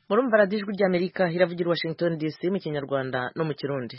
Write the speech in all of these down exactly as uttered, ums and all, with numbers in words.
Murumva radiyo ijwi ry'Amerika iravugira Washington D C mu Kinyarwanda no mu Kirundi.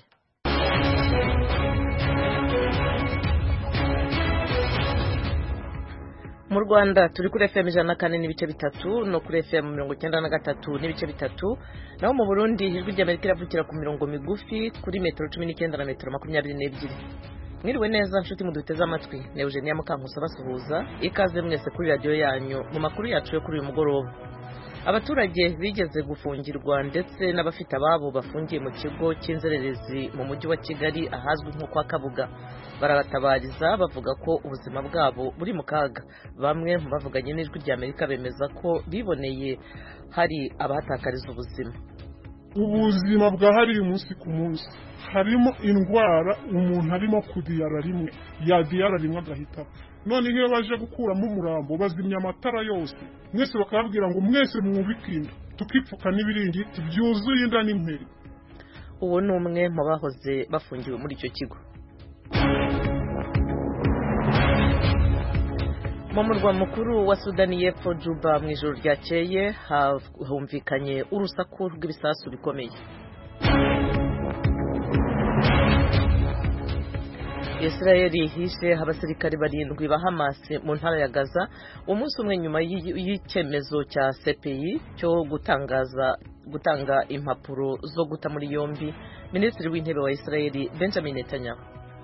Mu Rwanda turi kuri F M ijana na kane n'ibice bitatu no kuri F M mirongo icyenda na gatatu n'ibice bitatu, naho mu Burundi ijwi ry'Amerika iravugira ku mirongo migufi kuri metero cumi n'icyenda na metero makumyabiri n'ebyiri. Mwiriwe neza nshuti muduteze amatwi, ne Eugenia Mukankusa basuhuza, ikaze mwese kuri radio yanyu mu makuru yacu yo kuri uyu mugoroba. Abaturage bigeze gufungirwa ndetse n'abafite ababo bafungiye mu kigo cy'inzererezi mu mujyi wa Kigali ahazwi nko kwa Kabuga barabatabariza bavuga ko ubuzima bwabo buri mu kaga. Bamwe mu bavuganye n'ijwi ry'Amerika bemeza ko biboneye hari abahatakariza ubuzima. Ubuzima bwa hari umunsi ku munsi harimo indwara umuntu arimo kudiyara rimwe yadiyara rimwe agahita. None iyo baje gukuramo umurambo bazimya amatara yose, mwese bakababwira ngo mwese mwubikinda tukipfuka n'ibiringiti byuzuye inda n'imperi. Uwo ni umwe mu bahoze bafungiwe muri icyo kigo. Mu murwa mukuru wa Sudani y'Epfo Juba mu ijoro ryakeye humvikanye urusaku rw'ibisasu bikomeye. Israeli hishe abasirikari barindwi ba Hamas mu ntara ya Gaza umunsi umwe nyuma y'icyemezo cya C P I cyo gutangaza gutanga impapuro zo guta muri yombi Minisitiri w'Intebe wa Israeli Benjamin Netanyahu.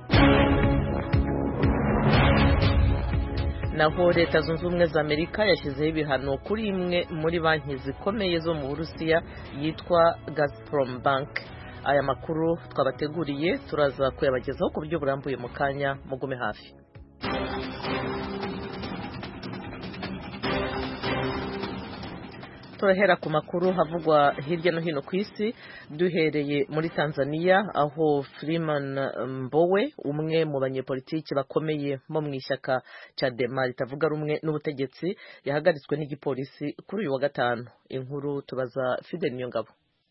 Naho Leta Zunze Ubumwe za Amerika yashyizeho ibihano kuri imwe muri banki zikomeye zo mu Burusiya yitwa Gazprom Bank. Aya makuru twabateguriye turaza kuyabagezaho ku buryo burambuye mu kanya, mugume hafi. Turahera ku makuru havugwa hirya no hino ku isi, duhereye muri Tanzania aho Freeman Mbowe umwe mu banyepolitiki bakomeye bo mu ishyaka Chadema ritavuga rumwe n'ubutegetsi yahagaritswe n'igipolisi kuri uyu wa gatanu. Inkuru tubaza Fidel Nyongabo.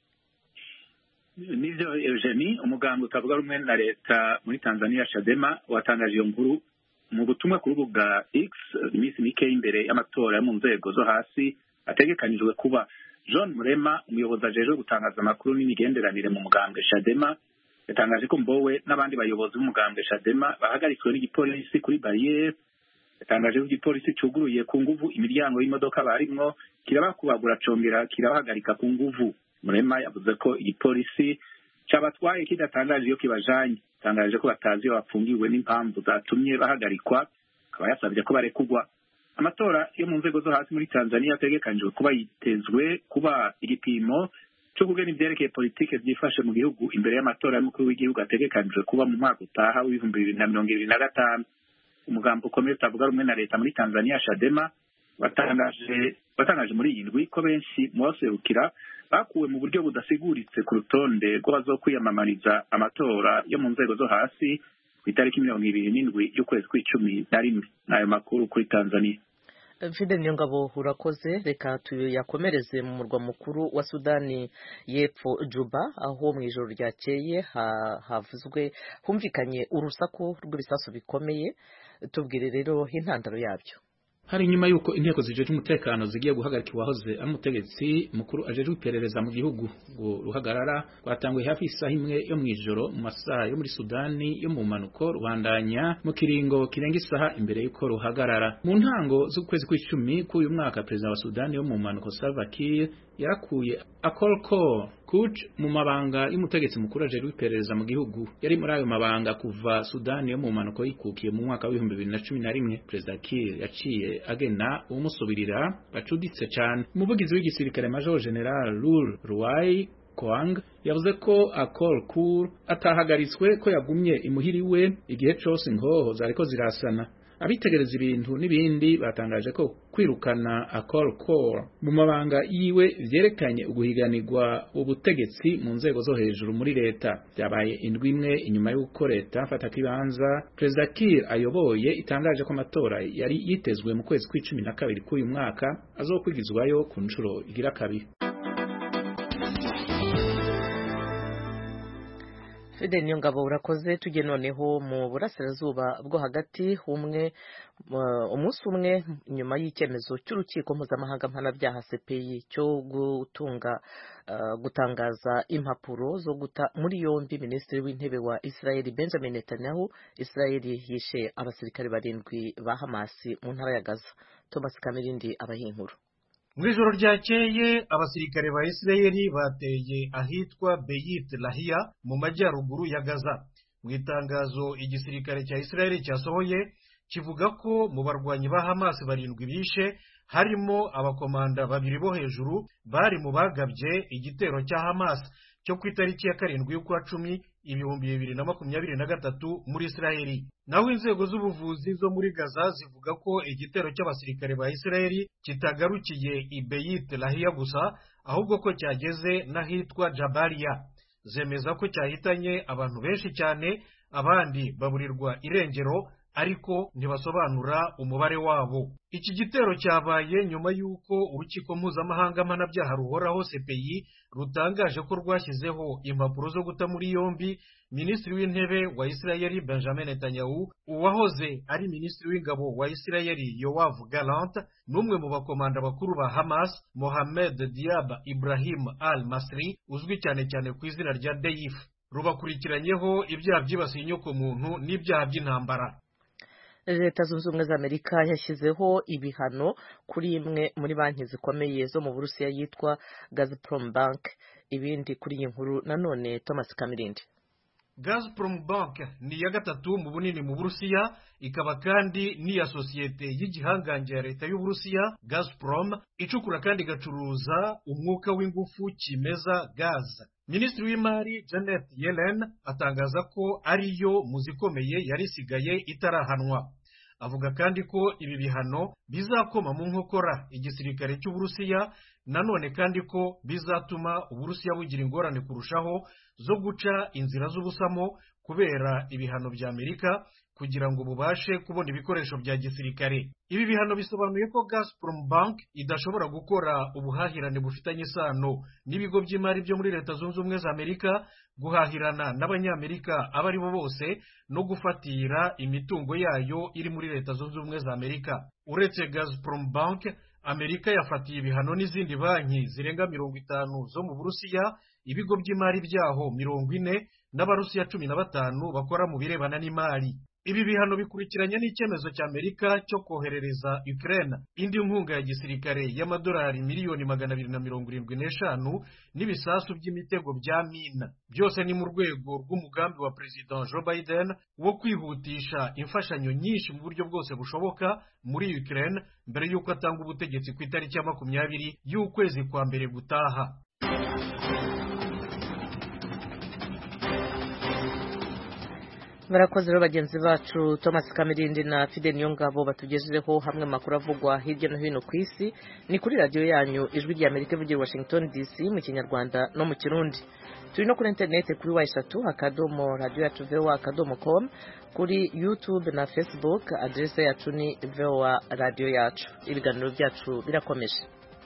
Nivyo Eugenie, umugambwe utavuga rumwe na leta muri Tanzania Chadema watangaje iyo nkuru mu butumwa ku rubuga X iminsi mike imbere y'amatora yo mu nzego zo hasi ategekanijwe kuba. John Murema, umuyobozi ajejwe gutangaza amakuru n'imigenderanire mu mugambwe Chadema, yatangaje ko Mbowe n'abandi bayobozi b'umugambwe Chadema bahagaritswe n'igipolisi kuri barriere. Yatangaje ko igipolisi cuguruye ku nguvu imiryango y'imodoka barimwo kirabakubagura congera kirabahagarika ku nguvu. Murema yavuze ko igipolisi cabatwaye kidatangaje iyo kibajanye, tangaje ko batazi iyo bafungiwe n'impamvu zatumye bahagarikwa, akaba yasabye ko barekugwa. Amatora yo mu nzego zo hasi muri Tanzania ategekanijwe kuba yitezwe kuba igipimo cyo kugena ivyerekeye politike vyifashe mu gihugu imbere y'amatora y'umukuru w'igihugu ategekanijwe kuba mu mwaka utaha w'ibihumbi bibiri na mirongo ibiri na gatanu. Umugambo ukomeye utavuga rumwe na leta muri Tanzania Chadema watangaje watangaje muri iyi ndwi ko benshi mu baserukira bakuwe mu buryo budasiguritse ku rutonde rw'abazokwiyamamariza amatora yo mu nzego zo hasi ku itariki mirongo ibiri n'indwi y'ukwezi kw'icumi na rimwe. N'ayo makuru kuri Tanzania. Fidel Nyongabo urakoze. Reka tuyakomereze mu murwa mukuru wa Sudani y'Epfo Juba aho mu ijoro ryakeye havuzwe humvikanye urusaku rw'ibisasu bikomeye. Tubwire rero intandaro yabyo. Hari nyuma yuko inteko zijeje umutekano zigiye guhagarika wahoze amutegetsi mukuru ajeje iperereza mu gihugu ngo ruhagarara rwatanguye hafi isaha imwe yo mwijoro mu masaha yo muri Sudani yo mu manuko rwandanya mu kiringo kirenga isaha imbere yuko ruhagarara. Mu ntango z'ukwezi kw'icumi k'uyu mwaka perezida wa Sudani yo mu manuko Salva Kiir yarakuye Akolkor Kuch mu mabanga y'umutegetsi mukuru ajeje iperereza mu gihugu. Yari muri ayo mabanga kuva Sudani yo mu manuko yikukiye mu mwaka w'ibihumbi bibiri na cumi na rimwe. Perezida Kiir yaciye agena umusubirira bacuditse cyane. Umuvugizi w'igisirikare Major General Lul Ruai Koang yavuze ko Akolkor atahagaritswe ko yagumye imuhiriwe igihe cyose ingoho zariko zirasana. Abitegereza ibintu n'ibindi batangaje ko kwirukana Akolkor mu mabanga yiwe vyerekanye uguhiganirwa ubutegetsi mu nzego zo hejuru muri leta. Byabaye indwi imwe inyuma y'uko leta afata kibanza Perezida Kiir ayoboye itangaje ko amatora yari yitezwe mu kwezi kw'icumi na kabiri k'uyu mwaka azokwigizwayo ku nshuro igira kabiri. Fide niyo ngabo urakoze. Tujye noneho mu burasirazuba bwo hagati, umwe umunsi umwe nyuma y'icyemezo cy'urukiko mpuzamahanga mpanabyaha C P I cyo gutunga uh, gutangaza impapuro zo guta muri yombi minisitiri w'intebe wa Israel Benjamin Netanyahu. Israel yishe abasirikare barindwi ba Hamas mu ntara ya Gaza. Thomas Kamirindi abahinkuru. Mu ijoro ryakeye abasirikare ba Isirayeli bateye ahitwa Beit Lahia mu majyaruguru ya Gaza. Mu itangazo igisirikare cya Isirayeli cyasohoye kivuga ko mu barwanyi ba Hamas barindwi bishe harimo abakomanda babiri bo hejuru bari mu bagabye igitero cya Hamas cyo ku itariki ya karindwi y'ukwa cumi ibihumbi bibiri na makumyabiri na gatatu muri Isirayeli. Naho inzego z'ubuvuzi zo muri Gaza zivuga ko igitero cy'abasirikare ba Isirayeli kitagarukiye i Beit Lahia gusa, ahubwo ko cyageze n'ahitwa Jabalia. Zemeza ko cyahitanye abantu benshi cyane, abandi baburirwa irengero ariko ntibasobanura umubare wabo. Iki gitero cyabaye nyuma y'uko urukiko mpuzamahanga mpanabyaha ruhoraho C P I rutangaje ko rwashyizeho impapuro zo guta muri yombi minisitiri w'intebe wa Isirayeli Benjamin Netanyahu, uwahoze ari minisitiri w'ingabo wa Isirayeli Yoav Gallant, n'umwe mu bakomanda bakuru ba Hamas Mohamed Diab Ibrahim al-Masri uzwi cyane cyane ku izina rya Deif. Rubakurikiranyeho ibyaha byibasiye inyoko muntu n'ibyaha by'intambara. Leta Zunze Ubumwe za Amerika yashyizeho ibihano kuri imwe muri banki zikomeye zo mu Burusiya yitwa Gazprom Bank. Ibindi kuri iyi nkuru nanone Thomas Kamirindi. Gazprom Bank ni ya gatatu mu bunini mu Burusiya, ikaba kandi ni ya sosiyete y'igihangange ya leta y'u Burusiya Gazprom, icukura kandi igacuruza umwuka w'ingufu kimeza gaz. Minisitiri w'imari Janet Yellen atangaza ko ariyo muzikomeye yari isigaye itarahanwa. Avuga kandi ko ibi bihano bizakoma mu nkokora igisirikare cy'u Burusiya, nanone kandi ko bizatuma Uburusiya bugira ingorane kurushaho zo guca inzira z'ubusamo kubera ibihano bya Amerika kugira ngo bubashe kubona ibikoresho bya gisirikare. Ibi bihano bisobanuye ko Gazprom Bank idashobora gukora ubuhahirane bufitanye isano n'ibigo by'imari byo muri Leta Zunze Ubumwe za Amerika, guhahirana n'abanyamerika abo ari bo bose, no gufatira imitungo yayo iri muri Leta Zunze Ubumwe za Amerika. Uretse Gazprom Bank, Amerika yafatiye ibihano n'izindi banki zirenga mirongo itanu zo mu Burusiya, ibigo by'imari byaho mirongo ine n'Abarusiya cumi na batanu bakora mu birebana n'imari. Ibi bihano bikurikiranye n'icyemezo cya Amerika cyo koherereza Ukraine indi nkunga ya gisirikare y'amadolari miliyoni magana abiri na mirongo irindwi n'eshanu n'ibisasu by'imitego bya mina. Byose ni mu rwego rw'umugambi wa President Joe Biden wo kwihutisha imfashanyo nyinshi mu buryo bwose bushoboka muri Ukraine mbere y'uko atanga ubutegetsi ku itariki ya makumyabiri y'ukwezi kwa mbere gutaha. Barakoze rero bagenzi bacu Thomas Kamirindi na Fide Niyongabo batugejejeho hamwe makuru avugwa hirya no hino ku isi. Ni kuri radio yanyu Ijwi rya Amerika ivugira Washington D C mu Kinyarwanda no mu Kirundi. Turi no kuri internet kuri wa eshatu akadomo radio yacu v o a akadomo com, kuri YouTube na Facebook adresse yacu ni v o a radio yacu. Ibiganiro byacu birakomeje.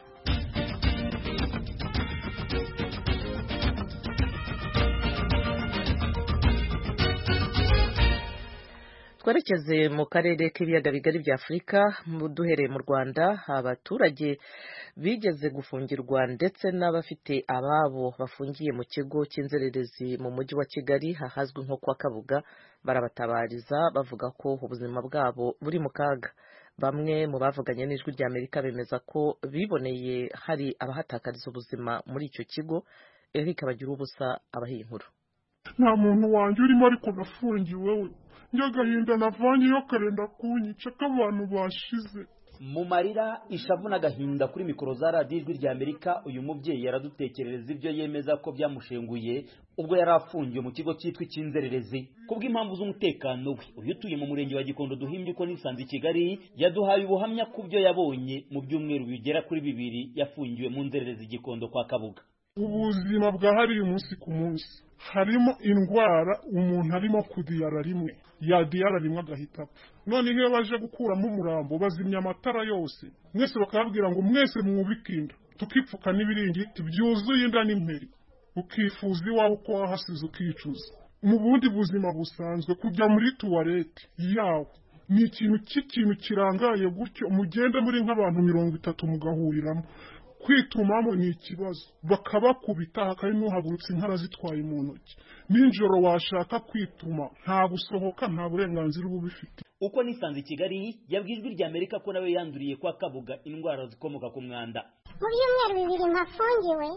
Twerekeze mu karere k'ibiyaga bigari bya Afurika, duhereye mu Rwanda. Abaturage bigeze gufungirwa ndetse n'abafite ababo bafungiye mu kigo cy'inzererezi mu mujyi wa Kigali hahazwi nko kwa Kabuga barabatabariza bavuga ko ubuzima bwabo buri mu kaga. Bamwe mu bavuganye n'Ijwi rya Amerika bemeza ko biboneye hari abahatakariza ubuzima muri icyo kigo. Eric bagira ubusa abahiye inkuru. Nta muntu wanjye urimo ariko nafungiwe we. Njagahinda navanyeyo karenda kunyica k'abantu bashize. Mu marira, ishavu n'agahinda kuri mikoro za radiyo Ijwi rya Amerika, uyu mubyeyi yaradutekerereza ibyo yemeza ko byamushenguye ubwo yari afungiwe mu kigo cyitwa icy'inzererezi kubw'impamvu z'umutekano we. Uyu utuye mu murenge wa Gikondo duhimbye ko nisanze i Kigali yaduhaye ubuhamya ku byo yabonye mu byumweru bigera kuri bibiri yafungiwe mu nzererezi Gikondo kwa Kabuga. Ubuzima bwa hari umunsi ku munsi harimo indwara umuntu arimo kudiyara rimwe yadiyara rimwe agahita apfa. None iyo baje gukuramo umurambo bazimya amatara yose, mwese bakababwira ngo mwese mwubike inda, tukipfuka n'ibiringiti byuzuye inda n'imperi, ukifuza iwawe uko wahasize ukicuza. mu bundi buzima busanzwe kujya muri tuwarete yawe ni ikintu cy'ikintu kirangaye gutyo mugende muri nk'abantu mirongo itatu mugahuriramo kwitumamo ni ikibazo bakabakubita hakari n'uhagurutse inkara zitwaye mu ntoki ninjoro washaka kwituma nta gusohoka nta burenganzira uba ubifite. Uko nisanze Kigali yabwijwe rya Amerika ko nawe yanduriye kwa Kabuga indwara zikomoka ku mwanda. Mu byumweru bibiri mpafungiwe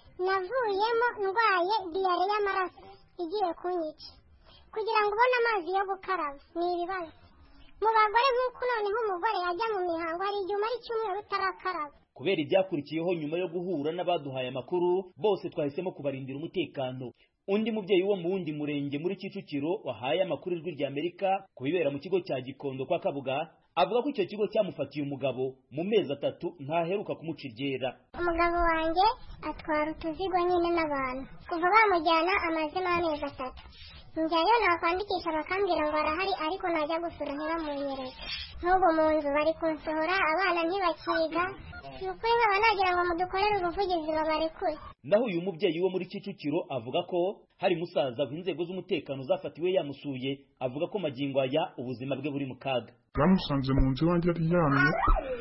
navuyemo ndwaye diyare y'amaraso igiye kunyica kugira ngo ubone amazi yo gukaraba ni ibibazo. Mu bagore nk'uko noneho umugore yajya mu mihango hari igihe umara icyumweru utarakaraba. Kubera ibyakurikiyeho nyuma yo guhura n'abaduhaye amakuru bose twahisemo kubarindira umutekano. Undi mubyeyi wo mu wundi murenge muri Kicukiro wahaye amakuru ijwi rya Amerika kubibera mu kigo cya Gikondo kwa Kabuga avuga ko icyo kigo cyamufatiye umugabo mu mezi atatu ntaheruka kumuca iryera. Umugabo wanjye atwara utuzigo nyine n'abantu kuva bamujyana amazemo amezi atatu. Njyayo nakwandikisha bakambwira ngo arahari ariko najya gusura ntibamunyereze. N'ubu mu nzu bari kunsohora abana ntibakiga. Nukuri nkaba nagira ngo mudukorere ubuvugizi babarekure. Naho uyu mubyeyi wo muri Kicukiro avuga ko hari musaza w'inzego z'umutekano zafatiwe yamusuye avuga ko magingo aya ubuzima bwe buri mu kaga. Bamusanze mu nzu wanjye aryamye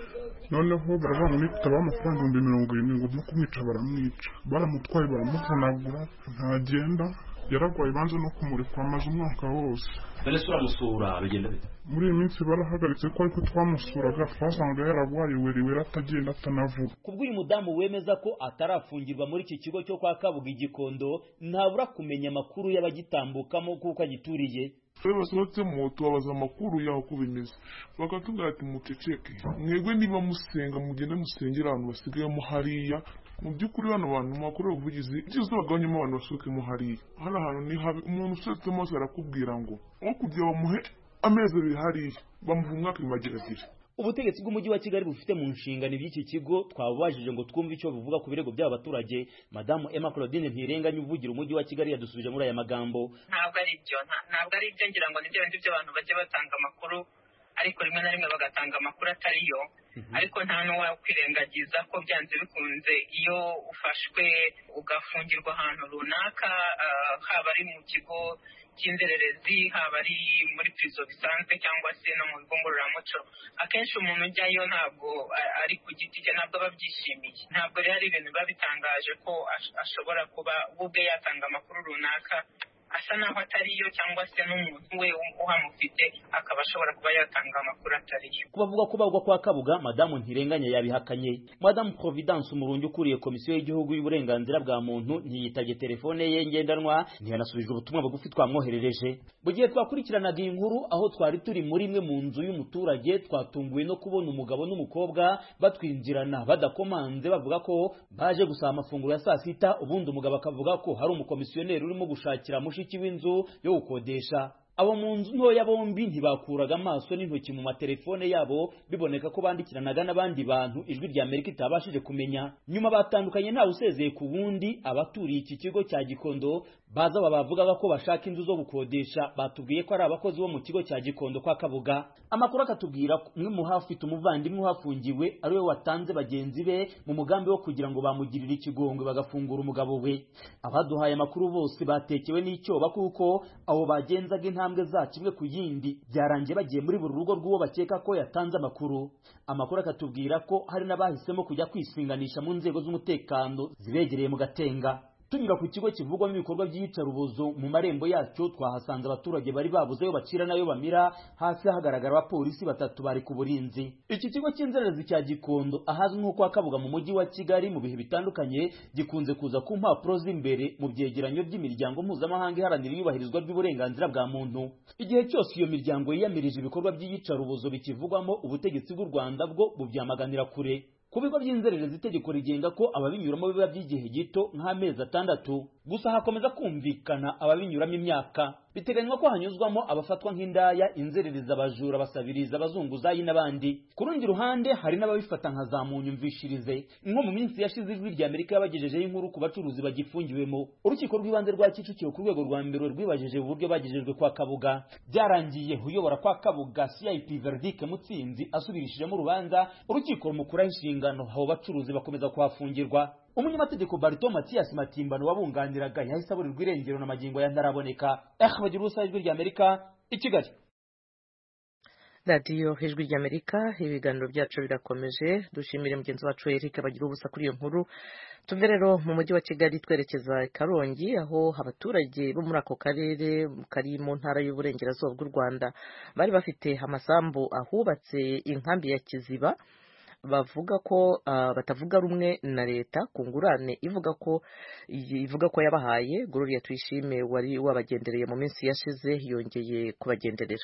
noneho baravuga ngo nitaba amafaranga ibihumbi mirongo irindwi ngo no kumwica baramwica baramutwaye baramuvunagura ntagenda yaragwaye banze no kumurikwa amaze umwaka wose. Bene sura musura bigenda bite? Muri iyi minsi barahagaritse ko ariko twamusuraga twasanga yaragwaye weriwe atagenda atanavuga. Kubwo uyu mudamu wemeza ko atarafungirwa muri iki kigo cyo kwa Kabuga Igikondo ntabura kumenya amakuru y'abagitambukamo kuko agituriye. Twe basohotse mu tubabaza amakuru yaho ko bimeze bakatubwira ati muceceke mwebwe niba musenga mugende musengera abantu basigayemo hariya mu by'ukuri bano bantu makuru ubuvugizi byiza bagabanyemo abantu basukemo hariya hano hantu ni habi umuntu usetse mose arakubwira ngo aho kugira bamuhe amezi abiri hariya bamuha umwaka imageragira. Ubutegetsi bw'umujyi wa Kigali bufite mu nshingano by'iki kigo twabajije ngo twumve icyo bivuga ku birego by'aba baturage. Madamu Emma Claudine Ntirenganya uvugira umujyi wa Kigali yadusubije muri aya magambo. Ntabwo ari byo ntabwo ari byo ngira ngo nibyo bindi by'abantu bajye batanga amakuru ariko rimwe na rimwe bagatanga amakuru atari yo. Ariko nta n'uwakwirengagiza ko byanze bikunze iyo ufashwe ugafungirwa ahantu runaka haba ari mu kigo cy'inzererezi haba ari muri prison bisanzwe cyangwa se no mu bigo ngororamuco akenshi umuntu ujyayo ntabwo ari ku giti cye ntabwo babyishimiye. Ntabwo rero ari ibintu biba bitangaje ko ashobora kuba ubwe yatanga amakuru runaka asa naho atariyo cyangwa se n'umuntu we uhamufite akaba ashobora kuba yatanga amakuru atariyo. Kubavuga ko bagwa kwa Kabuga Madamu Ntirenganya yabihakanye. Madamu Providence Umurungi ukuriye Komisiyo y'Igihugu y'Uburenganzira bwa Muntu ntiyitabye telefone ye ngendanwa ntiyanasubije ubutumwa bugufi twamwoherereje. Mu gihe twakurikiranaga iyi nkuru aho twari turi muri imwe mu nzu y'umuturage twatunguwe no kubona umugabo n'umukobwa batwinjirana badakomanze bavuga ko baje gusaba amafunguro ya saa sita ubundi umugabo akavuga ko hari umukomisiyoneri urimo gushakira mushiki w'inzu yo gukodesha. Abo mu nzu ntoya bombi ntibakuraga amaso n'intoki mu matelefone yabo biboneka ko bandikiranaga n'abandi bantu ijwi rya Amerika itabashije kumenya. Nyuma batandukanye ntawe usezeye ku wundi. Abaturiye iki kigo cya Gikondo baza babavugaga ko bashaka inzu zo gukodesha batubwiye ko ari abakozi bo mu kigo cya Gikondo kwa Kabuga. Amakuru akatubwira ko umwe mu hafite umuvandimwe uhafungiwe ari we watanze bagenzi be mu mugambi wo kugira ngo bamugirire ikigongwe bagafungura umugabo we. Abaduhaye amakuru bose batekewe n'icyoba kuko abo bagenzaga intambwe zacu imwe ku yindi byarangiye bagiye muri buri rugo rw'uwo bakeka ko yatanze amakuru. Amakuru akatubwira ko hari n'abahisemo kujya kwisinganisha mu nzego z'umutekano zibegereye mu Gatenga. Tunyura ku kigo kivugwamo ibikorwa by'iyicarubozo mu marembo yacyo twahasanze abaturage bari babuze yo bacira nayo bamira hasi hagaragara abapolisi batatu bari ku burinzi. Iki kigo cy'inzererezi cya Gikondo ahazwi nko kwa Kabuga mu mujyi wa Kigali mu bihe bitandukanye gikunze kuza ku mpapuro z'imbere mu byegeranyo by'imiryango mpuzamahanga iharanira iyubahirizwa ry'uburenganzira bwa muntu. Igihe cyose iyo miryango yiyamirije ibikorwa by'iyicarubozo bikivugwamo ubutegetsi bw'u Rwanda bwo bubyamaganira kure. Ku bigo by'inzererezi itegeko rigenga ko ababinyuramo biba by'igihe gito nk'amezi atandatu gusa hakomeza kumvikana ababinyuramo imyaka. Biteganywa ko hanyuzwamo abafatwa nk'indaya, inzererezi, abajura, basabiriza, abazunguzayi n'abandi. Ku rundi ruhande hari n'ababifata nka za munyumvishirize. Nko mu minsi yashize ijwi rya Amerika yabagejejeho inkuru ku bacuruzi bagifungiwemo. Urukiko rw'ibanze rwa Kicukiro ku rwego rwa mbere rwibajeje uburyo bagejejwe kwa Kabuga. Byarangiye uyobora kwa Kabuga C I P Verdict Mutsinzi asubirishijemo urubanza urukiko rumukuraho inshingano abo bacuruzi bakomeza kuhafungirwa. umunyamategeko Barito Mathias Matimbano wabunganiraga yahise aburirwa irengero na magingo ya ndaraboneka. Bagira ubusa ijwi rya Amerika i Kigali. radiyo ijwi ry'Amerika ibiganiro byacu birakomeje. Dushimire mugenzi wacu Eric bagira ubusa kuri iyo nkuru. Tuve rero mu mujyi wa Kigali twerekeza Karongi aho abaturage bo muri ako karere kari mu ntara y'uburengerazuba bw'u Rwanda bari bafite amasambu ahubatse inkambi ya Kiziba bavuga ko uh, batavuga rumwe na leta ku ngurane ivuga ko ivuga ko yabahaye. Gloria Tuyishime wari wabagendereye mu minsi yashize yongeye kubagenderera.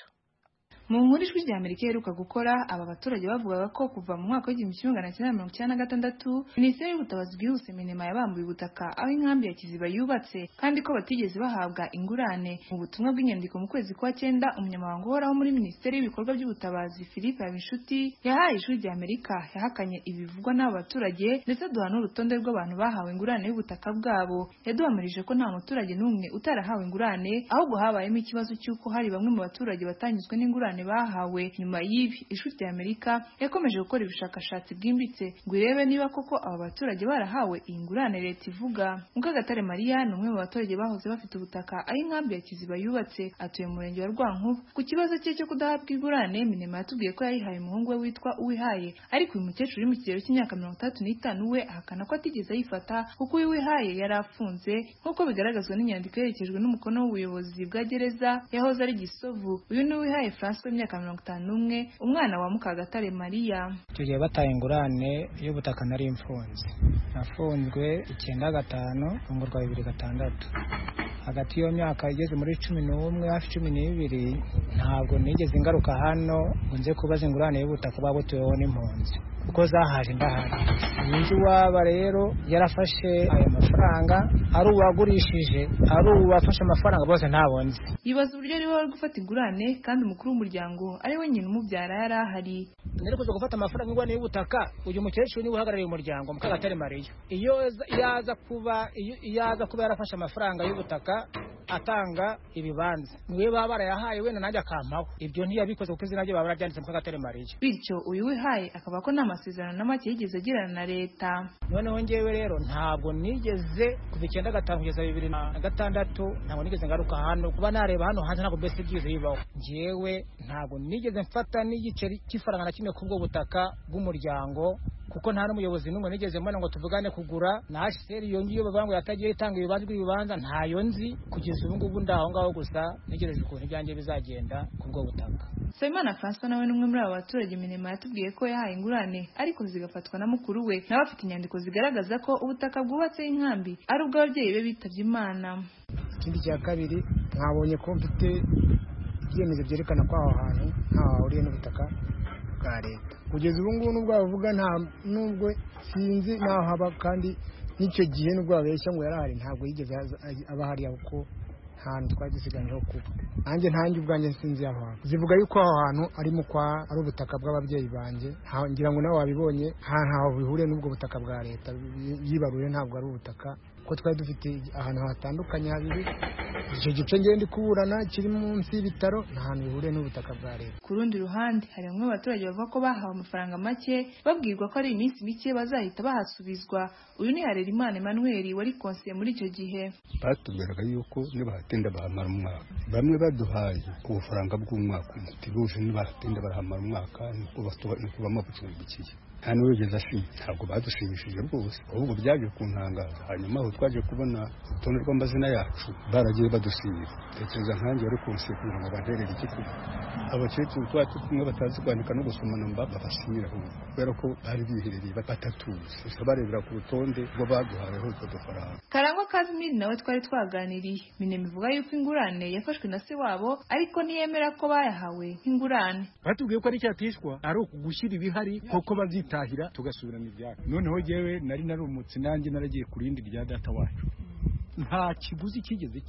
Mu nkuru ijwi rya Amerika iheruka gukora aba baturage bavugaga ko kuva mu mwaka w'igihumbi kimwe magana cyenda mirongo icyenda na gatandatu Minisiteri y'Ubutabazi bwihuse Minema yabambuye ubutaka aho inkambi ya Kiziba yubatse kandi ko batigeze bahabwa ingurane. Mu butumwa bw'inyandiko mu kwezi kwa cyenda umunyamabanga uhoraho muri Minisiteri y'Ibikorwa by'Ubutabazi Philippe Habinshuti yahaye ijwi rya Amerika yahakanye ibivugwa n'aba baturage ndetse aduha n'urutonde rw'abantu bahawe ingurane y'ubutaka bwabo. Yaduhamirije ko nta muturage n'umwe utarahawe ingurane ahubwo habayemo ikibazo cy'uko hari bamwe mu baturage batanyuzwe n'ingurane bahawe. Nyuma y'ibi ijwi rya Amerika yakomeje gukora ibishakashatsi bwimbitse ngo irebe niba koko aba baturage barahawe iyi ngurane leta ivuga. Mukagatare Maria ni umwe mu baturage bahoze bafite ubutaka aho inkambi ya Kiziba yubatse, atuye mu murenge wa Rwankuba. Ku kibazo cye cyo kudahabwa ingurane Minema yatubwiye ko yayihaye umuhungu we witwa Uwihaye, ariko uyu mukecuru uri mu kigero cy'imyaka mirongo itandatu n'itanu we ahakana ko atigeze ayifata kuko uyu Uwihaye yari afunze nk'uko bigaragazwa n'inyandiko yerekejwe n'umukono w'ubuyobozi bwa gereza yahoze ari Gisovu. Uyu ni Uwihaye France imyaka mirongo itanu n'umwe umwana wa Mukagatare Maria. Tugiye bataye ingurane y'ubutaka nari imfunze, nafunzwe icyenda gatanu ngurwa bibiri gatandatu. Hagati yo myaka igeze muri cumi n'umwe hafi cumi n'ibiri ntabwo nigeze ingaruka hano ngo nze kubaza ingurane y'ubutaka babutuyeho n'impunzi kuko zahaje ndahari. Inzu waba rero yarafashe ayo mafaranga ari uwagurishije ari uwafashe amafaranga bose ntabonze. Yibaza uburyo ari wowe gufata ingurane kandi umukuru w'umuryango ari we nyine umubyara yari ahari. Nari kuza gufata amafaranga ingurane y'ubutaka uyu mukecuru ni uhagarariye umuryango Mukagatare Maria. Iyo yaza kuba yaza kuba yarafashe amafaranga y'ubutaka atanga ibibanza niwe baba barayahaye we nanjye akampaho. Ibyo ntiyabikoze kuko izina rye baba bararyanditse Mukagatare Maria. Bityo uyu Wihaye akaba ko nta masezerano na make yigeze agirana na leta. Noneho ngewe rero ntabwo nigeze kuva icyenda gatanu kugeza bibiri na gatandatu ntabwo nigeze ngaruka hano kuba nareba hano hanze ntabwo mbese byize bibaho. Ngewe ntabwo nigeze mfata n'igiceri cy'ifaranga na kimwe kubwo butaka bw'umuryango kuko nta n'umuyobozi n'umwe nigeze mbona ngo tuvugane kugura na H C R yongiye bavuga ngo yatagiye itanga ibibanza by'ibibanza ntayo nzi kugeza ubu ngubu ndaho ngaho gusa ntegereje ukuntu ibyanjye bizagenda kubwo butaka. Semana François nawe n'umwe muri aba baturage Minema yatubwiye ko yahaye ingurane ariko zigafatwa na mukuru we nawe afite inyandiko zigaragaza ko ubutaka bwubatse inkambi ari ubw'ababyeyi be bitavye Imana. Ikindi cya kabiri mwabonye ko mfite ibyemezo byerekana ko aho hantu ntaho hahuriye n'ubutaka bwa leta. Kugeza ubu ngubu nubwo bavuga nta nubwo sinzi naho haba kandi n'icyo gihe nubwo babeshya ngo yarahari ntabwo yigeze aba hariya kuko hantu twagisiganyeho kuba nanjye ntanjye ubwanjye sinzi aho hantu. Zivuga yuko aho hantu ari mu kwa ari ubutaka bw'ababyeyi banjye ngira ngo nawe wabibonye ntaho bihuriye n'ubwo butaka bwa leta yibaruye ntabwo ari ubutaka ko twari dufite ahantu hatandukanye habiri. Icyo gice ngende kuburana kiri munsi y'ibitaro nta hantu bihuriye n'ubutaka bwa leta. Ku rundi ruhande hari bamwe abaturage bavuga ko bahawe amafaranga make babwirwa ko ari iminsi mike bazahita bahasubizwa. Uyu ni Harerimana Emmanuel wari konsiye muri icyo gihe. Batubwiraga yuko nibahatinda bahamara umwaka, bamwe baduhaye ubufaranga bw'umwaka tibuje nibahatinda barahamara umwaka kubamo bucumbikiye nta n'uwigeze ashima. Ntabwo badushimishije rwose ahubwo byaje kuntangaza. Hanyuma aho twaje kubona urutonde rw'amazina yacu baragiye badusinyira. Tekereza nkanjye wari konsiye kugira ngo banterere igikuba abakecuru twacu kumwe batazi kwandika no gusoma namba babasinyira kubera ko bari biherereye batatuzi gusa barebera ku rutonde rwo baduhayeho utwo dufaranga. Karangwa Kazimiri nawe twari twaganiriye. Minema ivuga yuko ingurane yafashwe na se wabo ariko ntiyemera ko bayahawe nk'ingurane. Batubwiye ko ari cyatishwa ari ukugushyira ibihari koko bazitahira tugasubirana ibyacu. Noneho jewe nari narumutse nanjye naragiye ku rindi rya data wacu nta kiguzi kigeze kibaho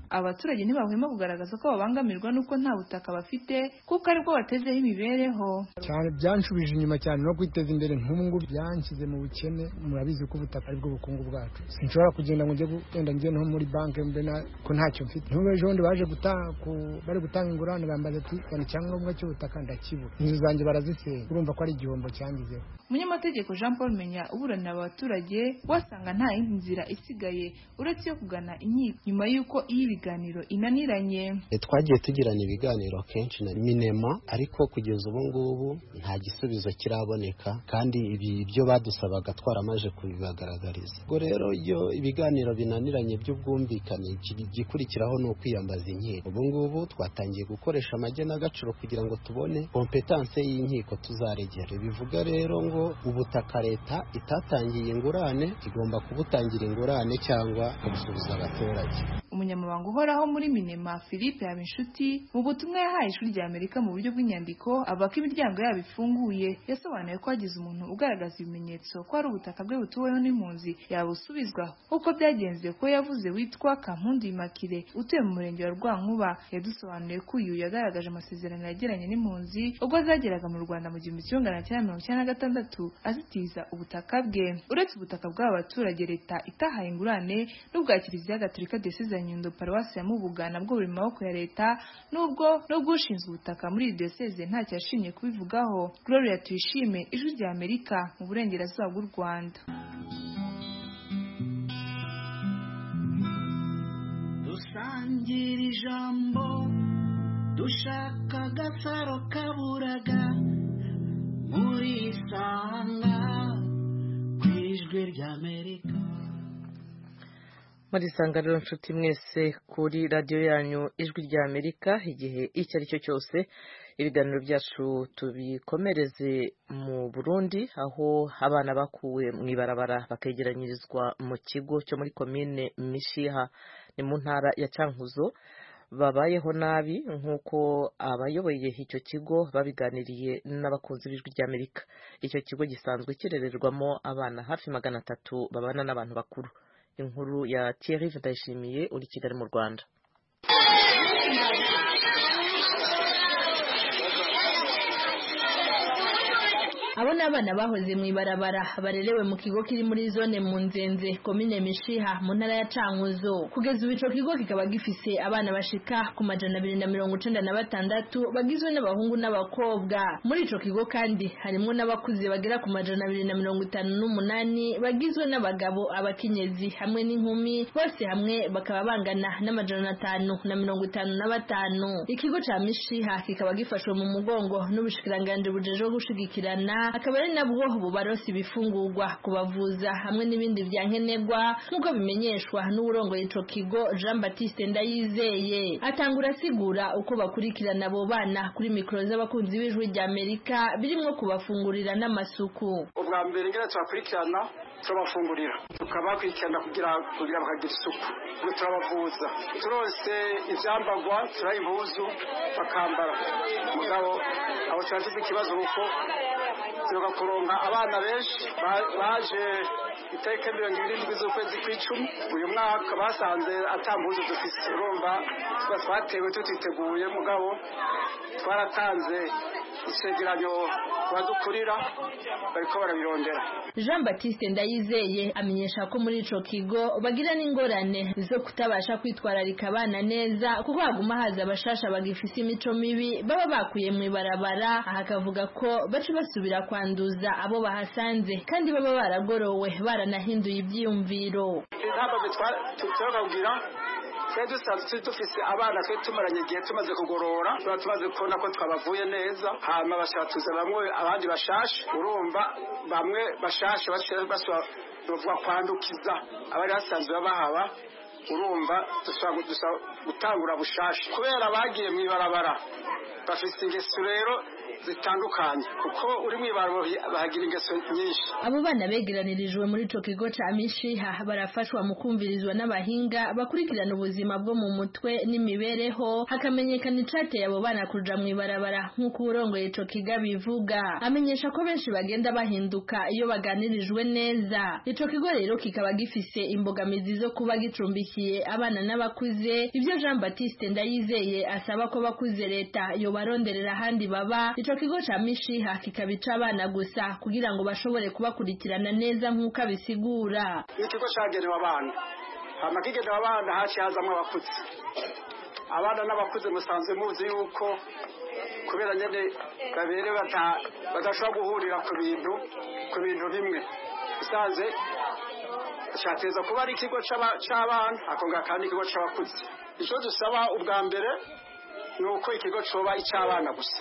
abaturage ntibahwema kugaragaza ko babangamirwa n'uko nta butaka bafite kuko aribwo batezeho imibereho cyane. Byanshubije inyuma cyane no kwiteza imbere nk'ubu byanshyize mu bukene. Murabizi ko ubutaka aribwo bukungu bwacu. Sinshobora kugenda ngo njye genda njye no muri banki mbe ko ntacyo mfite. N'ubu ejo bundi baje bari gutanga ingurane bambaza ati cyane icyangombwa cy'ubutaka ndakibura, inzu zanjye barazisenya. Urumva ko ari igihombo cyangizeho. Umunyamategeko Jean Paul Menya uburanira abaturage wasanga nta yindi nzira isigaye uretse yo kugana inkiko nyuma y'uko iyi ibiganiro inaniranye. Twagiye tugirana ibiganiro kenshi na Minema ariko kugeza ubu ngubu nta gisubizo kiraboneka kandi ibi byo badusabaga twaramaje kubibagaragariza. Ubwo rero iyo ibiganiro binaniranye by'ubwumvikane gikurikiraho no kwiyambaza inkiko. Ubu ngubu twatangiye gukoresha amagena agaciro kugira ngo tubone competence y'inkiko tuzaregera. Bivuga rero ngo ubutaka leta itatangiye ingurane igomba kubutangira ingurane cyangwa kubusubiza abaturage. Umunyamabanga uhoraho muri Minema Philippe Habinshuti mu butumwa yahaye Ijwi rya Amerika mu buryo bw'inyandiko avuga ko imiryango yabo ifunguye. Yasobanuye ko hagize umuntu ugaragaza ibimenyetso ko ari ubutaka bwe butuweho n'impunzi yabusubizwa uko byagenze ko yavuze witwa Kampundi Makire utuye mu murenge wa Rwankuba. Yadusobanuye ko uyu yagaragaje amasezerano yagiranye n'impunzi ubwo zageraga mu Rwanda mu gihumbi kimwe magana cyenda mirongo icyenda na gatandatu azitiza ubutaka bwe. Uretse ubutaka bw'aba baturage leta itahaye ingurane n'ubwa Kiliziya Gatolika Diyoseze Nyundo Paruwasi ya Mubuga nabwo buri mu maboko ya leta nubwo no gushinzwe ubutaka muri iyi diyoseze ntacyo yashimye kubivugaho. Gloria Tuyishime, Ijwi rya Amerika mu burengerazuba bw'u Rwanda. Dusangira ijambo dushaka agasaro kaburaga muri Isanga ku Ijwi rya Amerika. muri sangano nshuti mwese kuri radio yanyu Ijwi rya Amerika igihe icyo ari cyo cyose. Ibiganiro byacu tubikomereze mu Burundi aho abana bakuwe mu ibarabara bakegeranyirizwa mu kigo cyo muri komine Mishiha ni mu ntara ya Cankuzo babayeho nabi nk'uko abayoboye icyo kigo babiganiriye n'abakunzi b'Ijwi rya Amerika. Icyo kigo gisanzwe kirererwamo abana hafi magana atatu babana n'abantu bakuru. Inkuru ya Thierry Ndayishimiye uri Kigali mu Rwanda. Abo n'abana bahoze mu ibarabara barerewe mu kigo kiri muri zone mu Nzenze komine Mishiha mu ntara ya Cankuzo. Kugeza ubu ico kigo kikaba gifise abana bashika ku majana abiri na mirongo icenda na batandatu bagizwe n'abahungu n'abakobwa. Muri ico kigo kandi harimo n'abakuze bagera ku majana abiri na mirongo itanu n'umunani bagizwe n'abagabo abakenyezi hamwe n'inkumi, bose hamwe bakaba bangana n'amajana atanu na mirongo itanu na batanu. Ikigo ca Mishiha kikaba gifashwe mu mugongo n'ubushikiranganje bujeje gushigikirana akaba ari nabwo bubarosi bifungurwa kubavuza hamwe n'ibindi byankenerwa nk'uko bimenyeshwa n'uburongoye ico kigo Jean Baptiste Ndayizeye. Atangura asigura uko bakurikirana abo bana kuri mikro z'abakunzi b'Ijwi rya Amerika birimo kubafungurira n'amasuku. Ubwa mbere ngera twakurikirana turabafungurira tukabakurikirana kugira kugira bakagira isuku ngo turabavuza turose ivyambagwa turayimpuzu bakambara mugabo abo cyafite ikibazo uko tuga kuronka abana benshi baje iteka mirongo irindwi z'ukwezi kw'icumi uyu mwaka basanze atambuzo dufise urumva twatewe tutiteguye mugabo twaratanze isegeranyo badukurira bariko barabirondera. Jean Baptiste Ndayizeye amenyesha ko muri ico kigo bagira n'ingorane zo kutabasha kwitwararika abana neza kuko haguma haza abashasha bagifise imico mibi baba bakuye mu ibarabara. Akavuga ko bace basubira kwanduza abo bahasanze kandi baba baragorowe baranahinduye ibyiyumviro. Ntabwo twababwira twe dusanzwe dufise abana twe tumaranye igihe tumaze kugorora tuba tumaze kubona ko twabavuye neza hama bashatuza bamwe abandi bashashe urumva bamwe bashashe baswa bavuga kwandukiza abari basanzwe babahaba urumva dusaba gutangura bushashe kubera bagiye mu ibarabara bafise ingeso rero zitandukanye kuko uri mw'ibarabara bahagira ingeso nyinshi. Abo bana begeranirijwe muri ico kigo ca Mishiha barafashwa mu kumvirizwa n'abahinga bakurikirana ubuzima bwo mu mutwe n'imibereho, hakamenyekana icateye abo bana kuja mw'ibarabara nk'uko urongoye ico kigo bivuga. Amenyesha ko benshi bagenda bahinduka iyo baganirijwe neza. Ico kigo rero kikaba gifise imbogamizi zo kuba gicumbikiye abana n'abakuze, ivyo Jean Baptiste Ndayizeye asaba ko bakuze leta yo baronderera ahandi baba. Ico kigo ca Mishiha kikabica abana gusa kugira ngo bashobore kubakurikirana neza nk'uko abisigura. Ikigo cagenewe abana, hama kigenewe abana haci hazamwe abakuze. Abana n'abakuze musanzwe muzi yuko kubera nyene babere badashobora guhurira ku bintu ku bintu bimwe. Usanze cyateza kuba ari ikigo c'abana akonga kandi ikigo c'abakuze. Ico dusaba ubwa mbere nuko ikigo coba ic'abana gusa.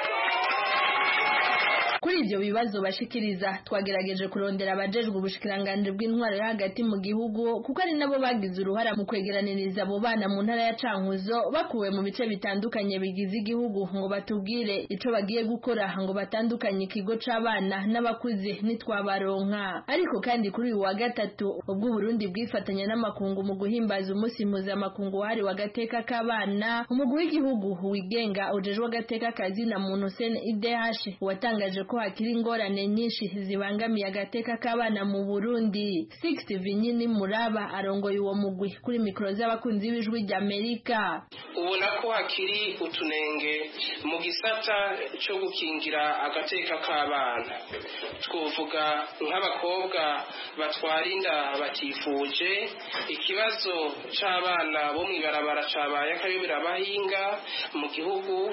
Kuri ivyo bibazo bashikiriza twagerageje kurondera abajejwe ubushikiranganje bw'intwaro yo hagati mu gihugu kuko ari nabo bagize uruhara mu kwegeraniriza abo bana mu ntara ya Cankuzo bakuwe mu bice bitandukanye bigize igihugu ngo batubwire ico bagiye gukora ngo batandukanye ikigo c'abana n'abakuze nitwabaronka. Ariko kandi kuri uyu wa gatatu ubwo Burundi bwifatanya n'amakungu mu guhimbaza umunsi mpuzamakungu wahariwe agateka k'abana, umugwi w'igihugu wigenga ujejwe agateka kazi na muntu C N I D H watangaje ko hakiri ingorane nyinshi zibangamiye agateka k'abana mu Burundi. Sixty Vinyini Muraba arongoye uwo mugwi kuri mikro z'abakunzi b'ijwi ry'Amerika. Ubona ko hakiri utunenge mu gisata cyo gukingira agateka k'abana. Twovuga nk'abakobwa batwara inda batifuje, ikibazo c'abana bo mw'ibarabara cabaye akayobera abahinga mu gihugu,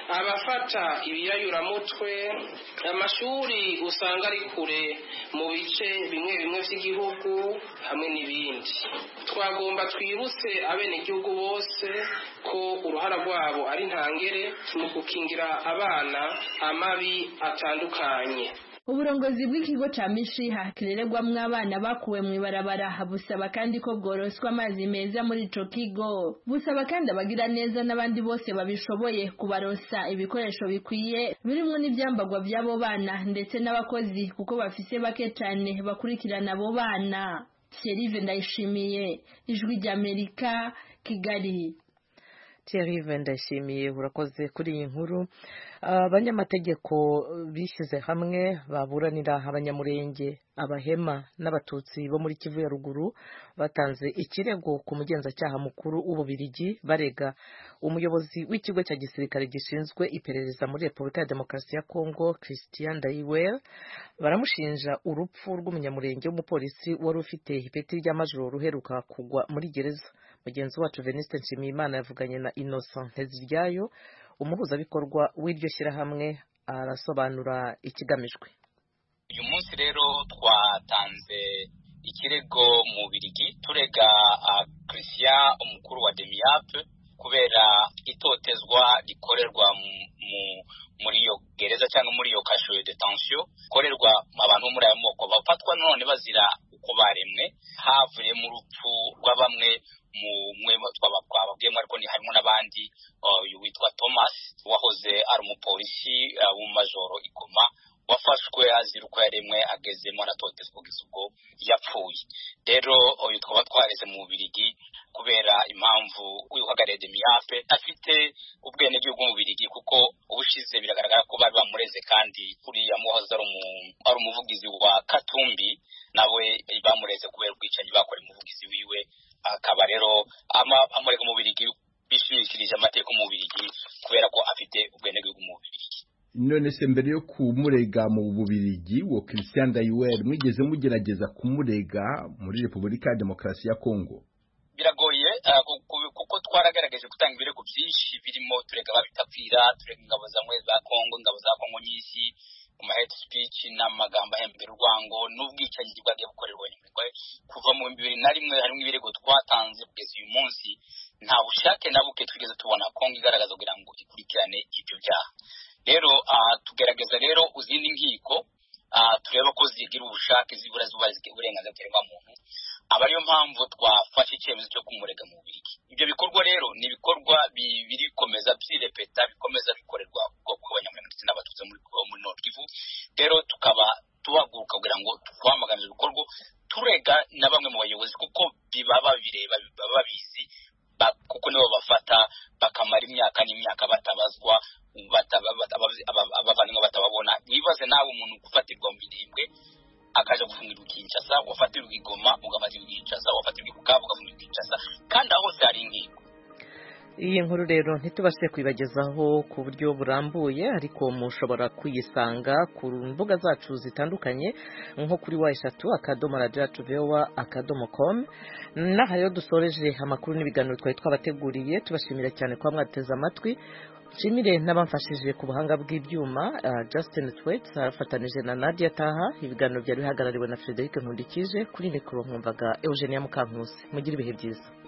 abafata ibiyayuramutwe, amashuri usanga ari kure mu bice bimwe bimwe by'igihugu hamwe n'ibindi. Twagomba twibutse abenegihugu bose ko uruhara rwabo ari ntangere mu gukingira abana amabi atandukanye. Uburongozi bw'ikigo ca Mishiha kirererwamwo abana bakuwe mw'ibarabara busaba kandi ko bworoswa amazi meza muri ico kigo. Busaba kandi abagira neza n'abandi bose babishoboye kubarosa ibikoresho bikwiye birimwo n'ivyambagwa by'abo bana ndetse n'abakozi kuko bafise bake cane bakurikirana abo bana. Thierry Ndayishimiye, Ijwi ry'Amerika, Kigali. Thierry Ndayishimiye urakoze kuri iyi nkuru. Abanyamategeko bishyize hamwe baburanira abanyamurenge, abahema n'abatutsi bo muri Kivu ya ruguru batanze ikirego ku mugenzacyaha mukuru w'Ububirigi barega umuyobozi w'ikigo cya gisirikare gishinzwe iperereza muri Repubulika ya Demokarasi ya Kongo Christian Ndaiwel. Baramushinja urupfu rw'umunyamurenge w'umupolisi wari ufite ipeti ry'amajoro ruheruka kugwa muri gereza. Mugenzi wacu Veniste Nshimiyimana yavuganye na Innocent Nteziryayo, umuhuzabikorwa w'iryo shyirahamwe, arasobanura ikigamijwe. Uyu munsi rero twatanze ikirego mu Birigi turega uh, Christian umukuru wa Demiap kubera itotezwa rikorerwa mu muri iyo gereza cyangwa muri iyo kasho de detention korerwa abantu muri ayo moko bafatwa none bazira uko baremwe havuye mu rupfu rwa bamwe mu mwe twababwiye ariko ni harimo n'abandi uyu uh, witwa Thomas wahoze ari umupolisi uh, w'umajoro Igoma wafashwe azira uko yaremwe agezemo natotezwa kugeza ubwo yapfuye. Rero uyu twaba twareze mu Birigi kubera impamvu uhagarariye Demiap afite ubwene gihugu mu Birigi kuko ubushize biragaragara ko bari bamureze kandi kuriya muhoza ari umuvugizi wa Katumbi nawe bamureze kubera ubwicanyi bakora umuvugizi wiwe, akaba rero amurega mu Birigi bishimikirije amateka mu Birigi kubera ko afite ubwene gihugu mu Birigi. None se mbere yo kumurega mu Bubirigi wo Christian Ndaiwel mwigeze mugerageza kumurega muri Repubulika ya Demokarasi ya Kongo? Biragoye uh, kuko twaragaragaje gutanga ibirego byinshi birimo turega babitapfira, turega ingabo za mwe za Kongo, ingabo za Kongo nyisi mu hate speech n'amagambo ahembera urwango n'ubwicanyi bwagiye bukorerwa nyuma kuva mu bibiri na rimwe. Harimo ibirego twatanze kugeza uyu munsi nta bushake na buke twigeze tubona Kongo igaragaza kugira ngo ikurikirane ibyo byaha. Rero uh, tugerageza rero uzindi nkiko uh, tureba ko zigira ubushake zibura zubaziye uburenganzira bwa muntu aba ariyo mpamvu twafashe icyemezo cyo kumurega mu Bubiligi. Ibyo bikorwa rero ni ibikorwa biri komeza byirepeta bikomeza bikorerwa ubwoko bw'abanyamulenge ndetse n'abatutsi muri muri Nord Kivu. Rero tukaba tuhaguruka kugira ngo twamaganire ibikorwa turega na bamwe mu bayobozi kuko bibaba bireba baba babizi kuko nibo bafata bakamara imyaka n'imyaka batabazwa abavandimwe batababona. Wibaze nawe umuntu gufatirwa mu birindwe akaja gufungirwa Kinshasa, wafatirwa Igoma, ugafatirwa Kinshasa, wafatirwa Bukavu, ugafatirwa Kinshasa, kandi aho hari inkiko. Iyi nkuru rero ntitubashe kwibagezaho ku buryo burambuye, ariko mushobora kuyisanga ku mbuga zacu zitandukanye nko kuri wa eshatu akadomo radio yacu voa akadomo com. Naha rero dusoreje amakuru n'ibiganiro twari twabateguriye, tubashimira cyane kwa mwateze amatwi. Nshimire n'abamfashije ku buhanga bw'ibyuma, uh, Justin Twets afatanije na Nadia Taha. Ibiganiro byari bihagarariwe na Frederic Nkundikije, kuri mikoro mwumvaga Eugenia Mukankusi. Mugire ibihe byiza.